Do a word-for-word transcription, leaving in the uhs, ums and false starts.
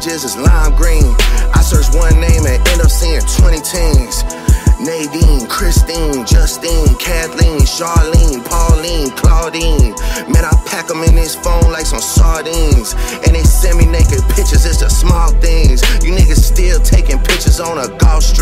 messages is lime green. I search one name and end up seeing twenty teens. Nadine, Christine, Justine, Kathleen, Charlene, Pauline, Claudine. Man, I pack them in this phone like some sardines. And they send me naked pictures, it's the small things. You niggas still taking pictures on a Gulfstream.